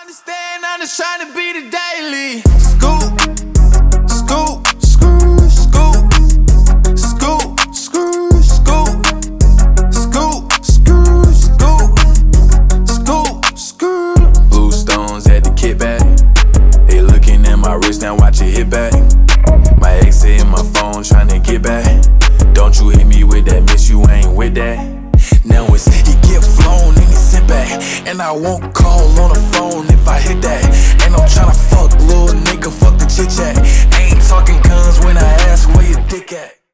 understand, I'm just trying to be the daily. Scoop, scoop, scoop, scoop, scoop, scoop, scoop, scoop, scoop, scoop, scoop, scoop. Blue stones at the kickback. They looking at my wrist, now watch it hit back. My ex in my phone trying to get back. Don't you hit me with that, miss, you ain't with that. Now it's he get flown and he sit back, and I won't call on the phone if I hit that. And I'm tryna fuck, little nigga, fuck the chit chat. Ain't talking guns when I ask where your dick at.